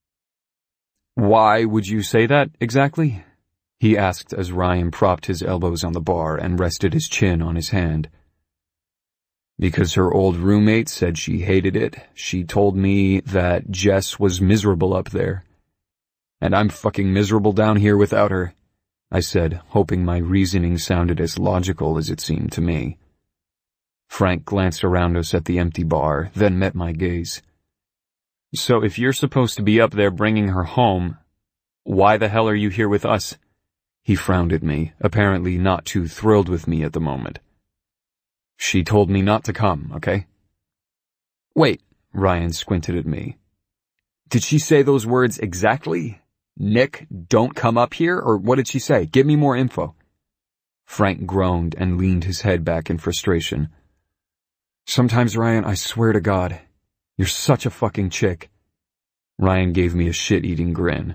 Why would you say that, exactly? He asked as Ryan propped his elbows on the bar and rested his chin on his hand. Because her old roommate said she hated it. She told me that Jess was miserable up there. And I'm fucking miserable down here without her, I said, hoping my reasoning sounded as logical as it seemed to me. Frank glanced around us at the empty bar, then met my gaze. So if you're supposed to be up there bringing her home, why the hell are you here with us? He frowned at me, apparently not too thrilled with me at the moment. She told me not to come, okay? Wait, Ryan squinted at me. Did she say those words exactly? Nick, don't come up here, or what did she say? Give me more info. Frank groaned and leaned his head back in frustration. Sometimes, Ryan, I swear to God, you're such a fucking chick. Ryan gave me a shit-eating grin.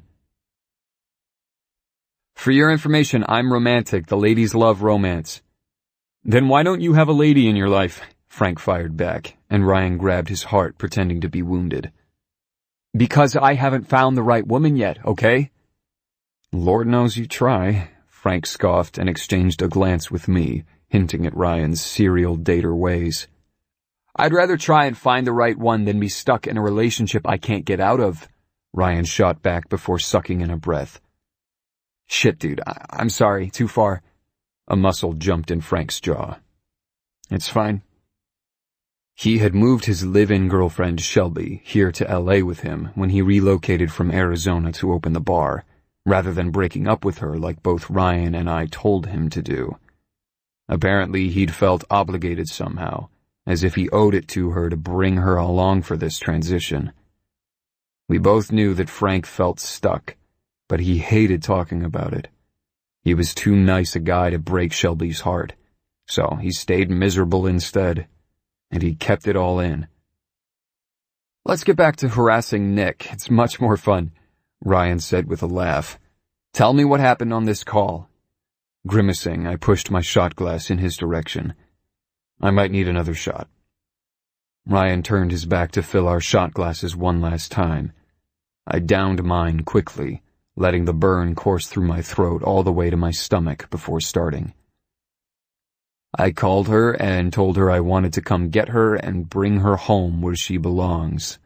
For your information, I'm romantic. The ladies love romance. Then why don't you have a lady in your life? Frank fired back, and Ryan grabbed his heart, pretending to be wounded. Because I haven't found the right woman yet, okay? Lord knows you try, Frank scoffed and exchanged a glance with me, hinting at Ryan's serial dater ways. I'd rather try and find the right one than be stuck in a relationship I can't get out of, Ryan shot back before sucking in a breath. Shit, dude, I- I'm sorry, too far. A muscle jumped in Frank's jaw. It's fine. He had moved his live-in girlfriend, Shelby, here to L A with him when he relocated from Arizona to open the bar, rather than breaking up with her like both Ryan and I told him to do. Apparently, he'd felt obligated somehow, as if he owed it to her to bring her along for this transition. We both knew that Frank felt stuck, but he hated talking about it. He was too nice a guy to break Shelby's heart, so he stayed miserable instead, and he kept it all in. Let's get back to harassing Nick. It's much more fun, Ryan said with a laugh. Tell me what happened on this call. Grimacing, I pushed my shot glass in his direction. I might need another shot. Ryan turned his back to fill our shot glasses one last time. I downed mine quickly, letting the burn course through my throat all the way to my stomach before starting. I called her and told her I wanted to come get her and bring her home where she belongs.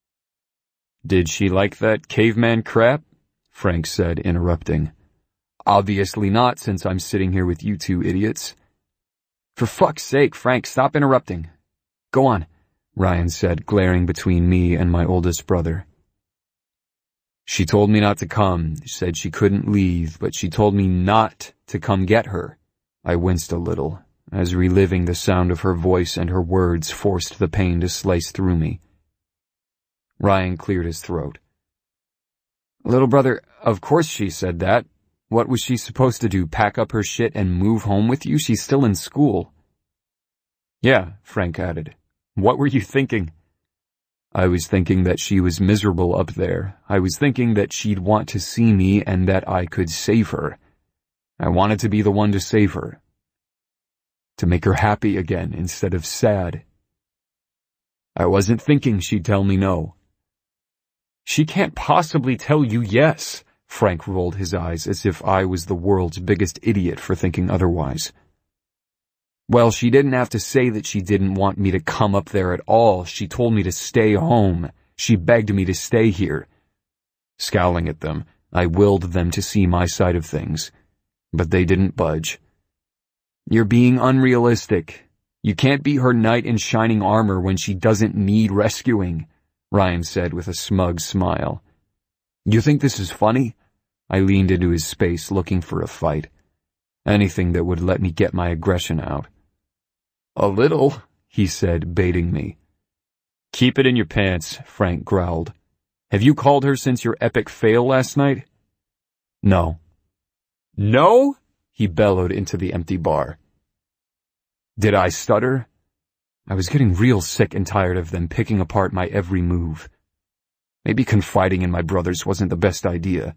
Did she like that caveman crap? Frank said, interrupting. Obviously not, since I'm sitting here with you two idiots. For fuck's sake, Frank, stop interrupting. Go on, Ryan said, glaring between me and my oldest brother. She told me not to come, said she couldn't leave, but she told me not to come get her. I winced a little, as reliving the sound of her voice and her words forced the pain to slice through me. Ryan cleared his throat. Little brother, of course she said that. What was she supposed to do, pack up her shit and move home with you? She's still in school. Yeah, Frank added. What were you thinking? I was thinking that she was miserable up there. I was thinking that she'd want to see me and that I could save her. I wanted to be the one to save her. To make her happy again instead of sad. I wasn't thinking she'd tell me no. She can't possibly tell you yes, Frank rolled his eyes as if I was the world's biggest idiot for thinking otherwise. Well, she didn't have to say that she didn't want me to come up there at all. She told me to stay home. She begged me to stay here. Scowling at them, I willed them to see my side of things, but they didn't budge. You're being unrealistic. You can't be her knight in shining armor when she doesn't need rescuing, Ryan said with a smug smile. You think this is funny? I leaned into his space looking for a fight. Anything that would let me get my aggression out. A little, he said, baiting me. Keep it in your pants, Frank growled. Have you called her since your epic fail last night? No. No? He bellowed into the empty bar. Did I stutter? I was getting real sick and tired of them picking apart my every move. Maybe confiding in my brothers wasn't the best idea.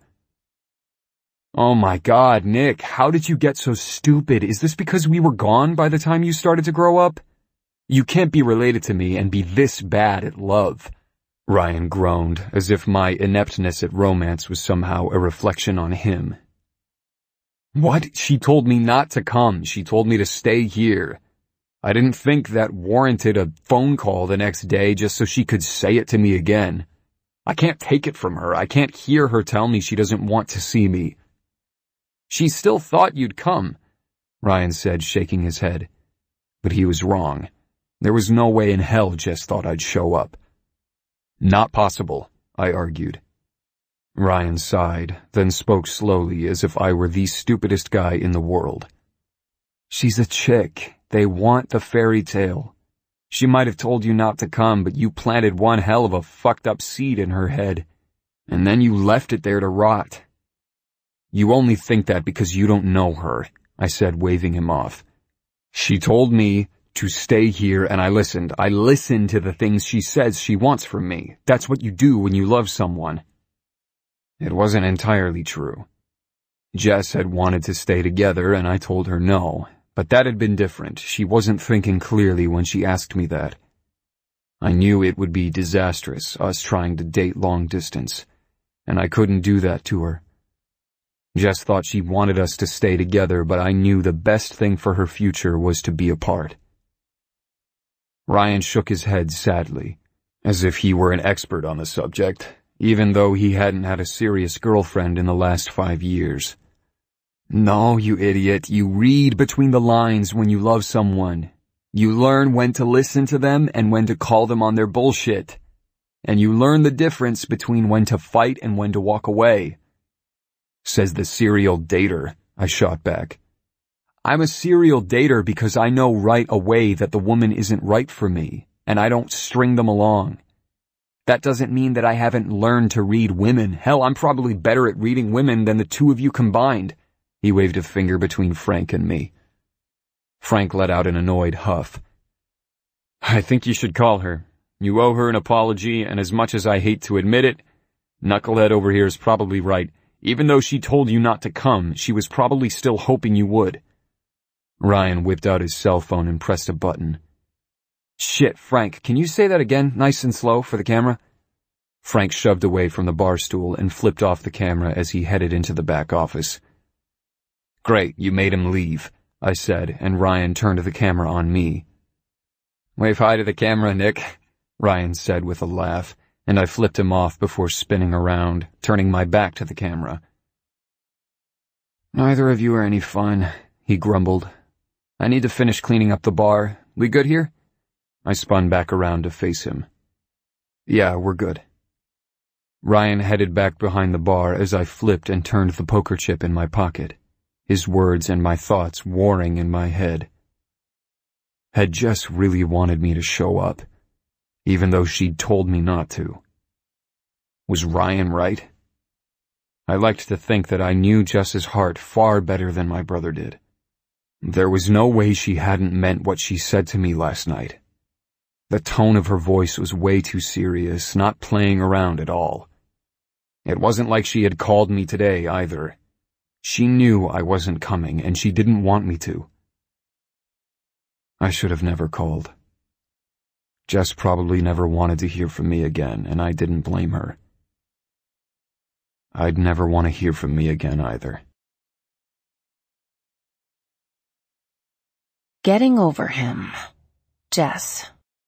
Oh my God, Nick, how did you get so stupid? Is this because we were gone by the time you started to grow up? You can't be related to me and be this bad at love. Ryan groaned, as if my ineptness at romance was somehow a reflection on him. What? She told me not to come. She told me to stay here. I didn't think that warranted a phone call the next day just so she could say it to me again. I can't take it from her. I can't hear her tell me she doesn't want to see me. She still thought you'd come, Ryan said, shaking his head. But he was wrong. There was no way in hell Jess thought I'd show up. Not possible, I argued. Ryan sighed, then spoke slowly as if I were the stupidest guy in the world. She's a chick. They want the fairy tale. She might have told you not to come, but you planted one hell of a fucked up seed in her head, and then you left it there to rot. You only think that because you don't know her, I said, waving him off. She told me to stay here, and I listened. I listened to the things she says she wants from me. That's what you do when you love someone. It wasn't entirely true. Jess had wanted to stay together, and I told her no, but that had been different. She wasn't thinking clearly when she asked me that. I knew it would be disastrous, us trying to date long distance, and I couldn't do that to her. Jess thought she wanted us to stay together, but I knew the best thing for her future was to be apart. Ryan shook his head sadly, as if he were an expert on the subject, even though he hadn't had a serious girlfriend in the last five years. No, you idiot, you read between the lines when you love someone. You learn when to listen to them and when to call them on their bullshit. And you learn the difference between when to fight and when to walk away. Says the serial dater, I shot back. I'm a serial dater because I know right away that the woman isn't right for me, and I don't string them along. That doesn't mean that I haven't learned to read women. Hell, I'm probably better at reading women than the two of you combined. He waved a finger between Frank and me. Frank let out an annoyed huff. I think you should call her. You owe her an apology, and as much as I hate to admit it, Knucklehead over here is probably right. Even though she told you not to come, she was probably still hoping you would. Ryan whipped out his cell phone and pressed a button. Shit, Frank, can you say that again, nice and slow, for the camera? Frank shoved away from the bar stool and flipped off the camera as he headed into the back office. Great, you made him leave, I said, and Ryan turned the camera on me. Wave hi to the camera, Nick, Ryan said with a laugh, and I flipped him off before spinning around, turning my back to the camera. Neither of you are any fun, he grumbled. I need to finish cleaning up the bar. We good here? I spun back around to face him. Yeah, we're good. Ryan headed back behind the bar as I flipped and turned the poker chip in my pocket, his words and my thoughts warring in my head. Had Jess really wanted me to show up, even though she'd told me not to? Was Ryan right? I liked to think that I knew Jess's heart far better than my brother did. There was no way she hadn't meant what she said to me last night. The tone of her voice was way too serious, not playing around at all. It wasn't like she had called me today, either. She knew I wasn't coming, and she didn't want me to. I should have never called. Jess probably never wanted to hear from me again, and I didn't blame her. I'd never want to hear from me again either. Getting over him. Jess.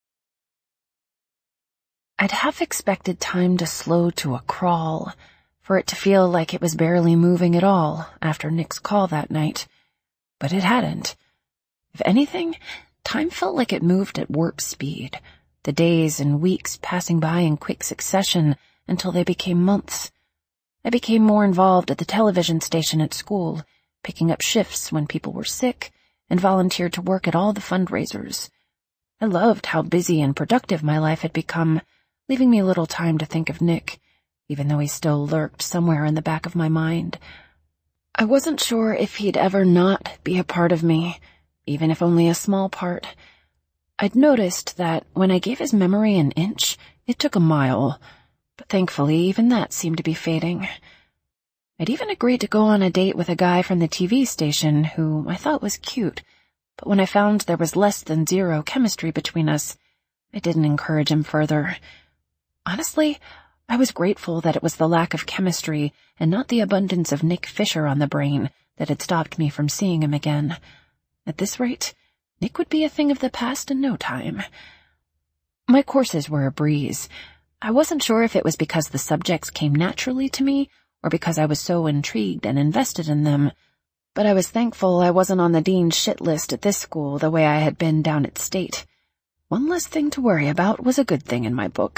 I'd half expected time to slow to a crawl, for it to feel like it was barely moving at all after Nick's call that night, but it hadn't, If anything, time felt like it moved at warp speed, the days and weeks passing by in quick succession until they became months. I became more involved at the television station at school, picking up shifts when people were sick, and volunteered to work at all the fundraisers. I loved how busy and productive my life had become, leaving me little time to think of Nick, even though he still lurked somewhere in the back of my mind. I wasn't sure if he'd ever not be a part of me, even if only a small part. I'd noticed that when I gave his memory an inch, it took a mile, but thankfully even that seemed to be fading. I'd even agreed to go on a date with a guy from the T V station who I thought was cute, but when I found there was less than zero chemistry between us, I didn't encourage him further. Honestly, I was grateful that it was the lack of chemistry and not the abundance of Nick Fisher on the brain that had stopped me from seeing him again. At this rate, Nick would be a thing of the past in no time. My courses were a breeze. I wasn't sure if it was because the subjects came naturally to me or because I was so intrigued and invested in them, but I was thankful I wasn't on the dean's shit list at this school the way I had been down at State. One less thing to worry about was a good thing in my book.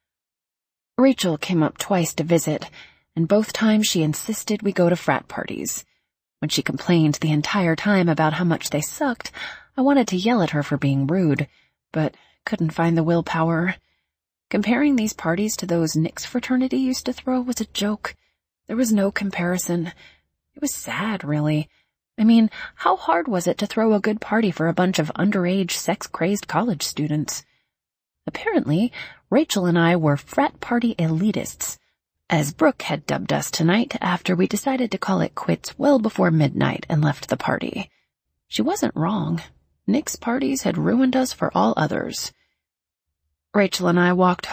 Rachel came up twice to visit, and both times she insisted we go to frat parties. When she complained the entire time about how much they sucked, I wanted to yell at her for being rude, but couldn't find the willpower. Comparing these parties to those Nick's fraternity used to throw was a joke. There was no comparison. It was sad, really. I mean, how hard was it to throw a good party for a bunch of underage, sex-crazed college students? Apparently, Rachel and I were frat party elitists, as Brooke had dubbed us tonight after we decided to call it quits well before midnight and left the party. She wasn't wrong. Nick's parties had ruined us for all others. Rachel and I walked home